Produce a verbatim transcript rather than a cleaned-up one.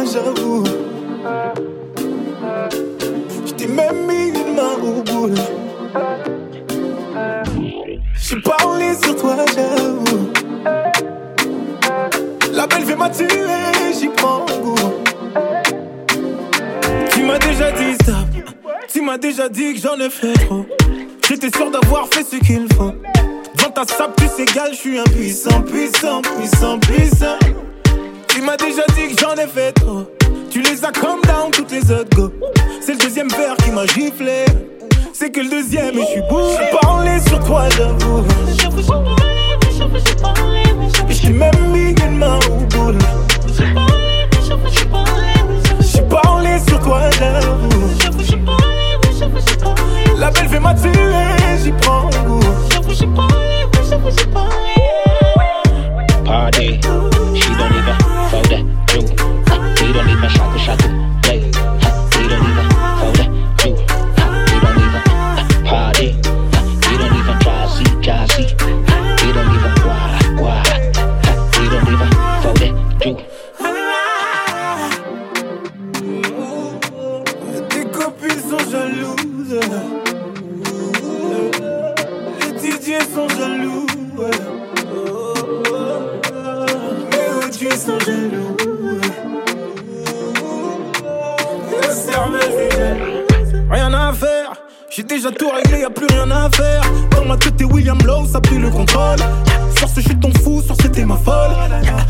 j'avoue. J't'ai même mis une main au boule. J'ai parlé sur toi, j'avoue. La belle vie m'a tué, j'y prends goût. Tu m'as déjà dit stop. Tu m'as déjà dit que j'en ai fait trop. J'étais sûr d'avoir fait ce qu'il faut. Devant ta sable, tu s'égales, je suis impuissant, puissant, puissant, puissant. Tu m'as déjà dit que j'en ai fait trop. Tu les as calm down, toutes les autres go. C'est le deuxième verre qui m'a giflé. C'est que le deuxième et je suis bourré. J'ai parlé sur toi, j'avoue. J'avoue, j'ai parlé, mais j'avoue, j'ai parlé, mais j'avoue. J'ai même mis une main au boule. J'ai parlé, mais j'avoue, j'ai parlé, mais j'avoue. J'ai parlé sur toi, j'avoue. J'avoue, j'ai parlé, mais j'avoue, j'ai parlé. La belle vie m'a tué, j'y prends goût. J'avoue, j'ai parlé, mais j'avoue, j'ai parlé. Party, she don't even fold that through. We don't even shaku shaku, hey. We don't even fold that through. We don't even party. We don't even jazzy jazzy. We don't even why why. We don't even fold that through. Tes copines sont jalouses. Les D J sont jaloux. Les sont jaloux. La cervelle est jalouse. Rien à faire. J'ai déjà tout réglé, y'a plus rien à faire. Dans ma tête, t'es William Lowe, ça pris le contrôle. Sur ce, je suis ton fou, sur ce, t'es ma folle.